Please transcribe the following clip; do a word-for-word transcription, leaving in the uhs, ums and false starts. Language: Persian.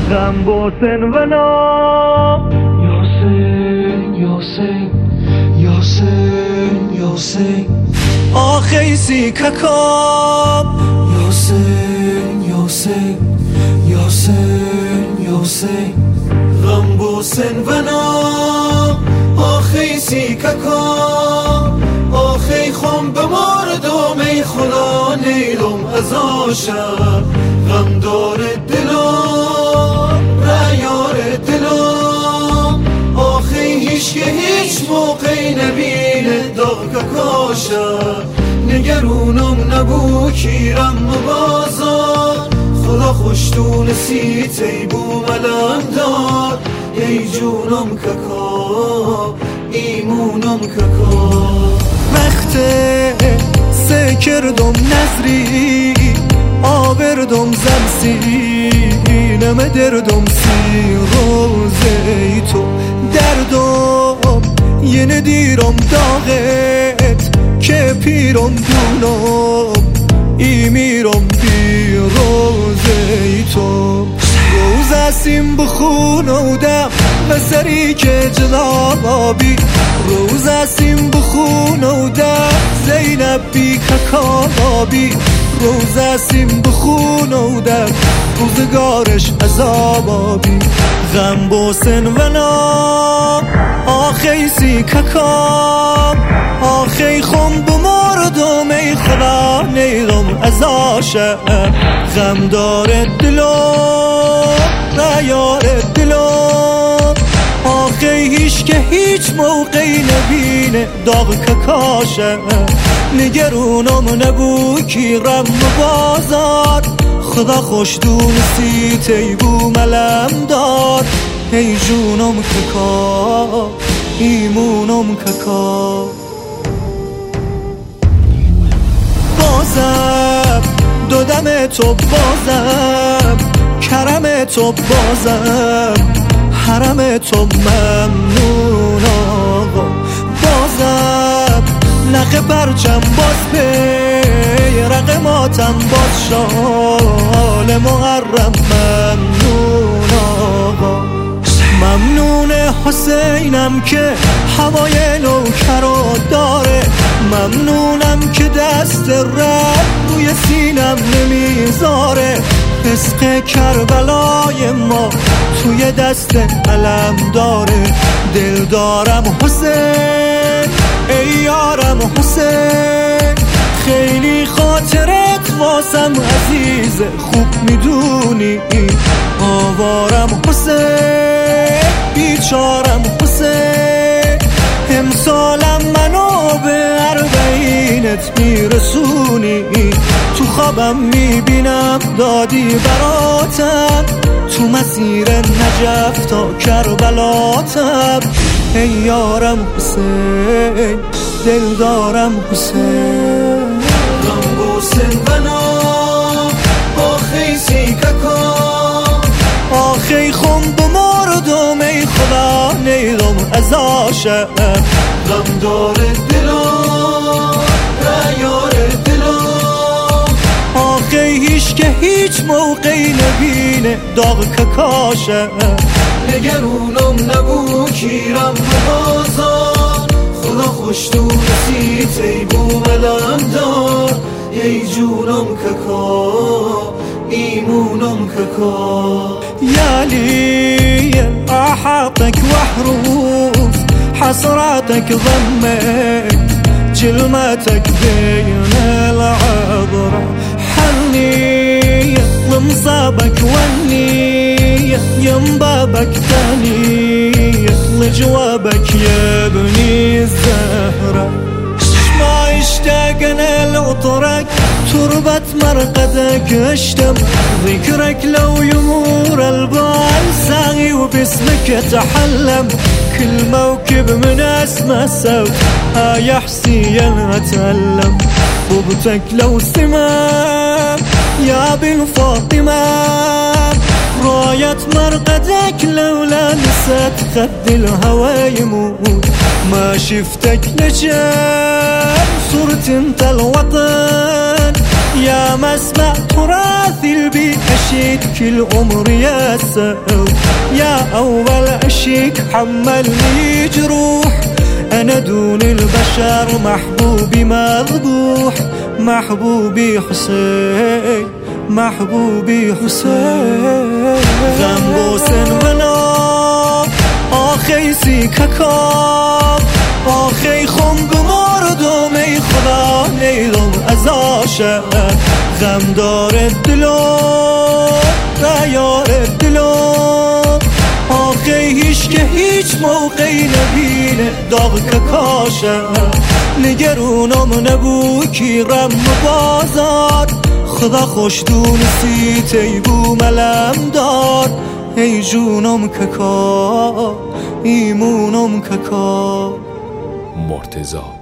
غم بوسن و نام یاسین یاسین یاسین یاسین آخی سی ککام یاسین یاسین یاسین یاسین غم بوسن و نام آخی سی ککام آخی خم بماردم ای خدا نیلم از آشم غم دار دلم ریار دلم آخی هیچ که هیچ موقعی نبینه داغ کاشم نگرونم نبو کیرم بازار خدا خوشتون سی تیبو ملم دار ای جونم ککا ایمونم ککا وقته سکردم نظری آوردم زمسینم دردم سی روزی تو دردم یه ندیرم داغت که پیرم دونم ای میرم بی روزی تو روز اسیم بخونودم و سری که جلابی روز اسیم بخونودم زینب بی ککابی روز اسیم بخونودم روزگارش عذابی غم بوسن و نام آخی سی ککام آخی خم بماردم ای خدا نیرم از آشم غم دار دلم ریار دلم آخی هیچ که هیچ موقعی نبینه داغ ککاشم نگرونم نبو کیرم بازار خدا خوش دونستی تیبو ملم دار ای جونم ککا ایمونم ککا بازم دودم تو بازم کرم تو بازم حرم تو ممنون آقا بازم نخ پرچم باز بیرق ماتم باز شال محرم ممنون آقا ممنون حسینم که هوای نوکرا داره ممنونم که دست رد روی سینم نمیذاره عشق کربلای ما توی دست علم داره دل دارم حسین ای یارم حسین خیلی خاطرت واسم عزیز خوب میدونی آوارم حسین بیچارم حسین امسالم منو به اربعینت میرسونی تو خوابم میبینم دادی براتم تو مسیر نجف تا کربلاتم ای یارم حسین دل دارم حسین غم بوسن و نام آخی سی ککام آخی خم بماردم ای خدا نیرم از آشم غم دار دلم ریار دلم آخی هیچ که هیچ موقعی نبینه داغ ککاشم نگرونم نبو کیرم بازار خدا خوش دونستی تیبو ملم دار ای جونم ککا ایمونم ککا يا لي أحاطك وحروف حسراتك ضمك جلماتك بين العبرة حنية لمصابك والنية ينبابك ثانية لجوابك يا ابني الزهرة ما اشتاقنا لعطرك تربة مرقدك اشتم ذكرك لو يمور البال ساغي وباسمك اتحلم كل موكب من اسمه سوت آية حسين اتألم طوبتك لو سمام يا بن فاطمة راية مرقدك لولا نسيت خد الهوى يموت ما شفتك لجان صرت انت الوطن يا مسمع تراثي دل بي أشيك كل عمري يسأل يا أول أشيك حملني جروح أنا دون البشر محبوبي مذبوح محبوبي حسين محبوبي حسين غم بوسن ونا آخی سی ککاب آخی خم بمردم ای خدا نیلم ازاشه غم داره دلم نیاره دلم آخی هیچ که هیچ موقعی نبینه داغ ککاشه نگرونم نبو کی رم بازار خدا خوش دونستی تیبو ملم دار ای جونم ککا ایمونم ککا مرتضی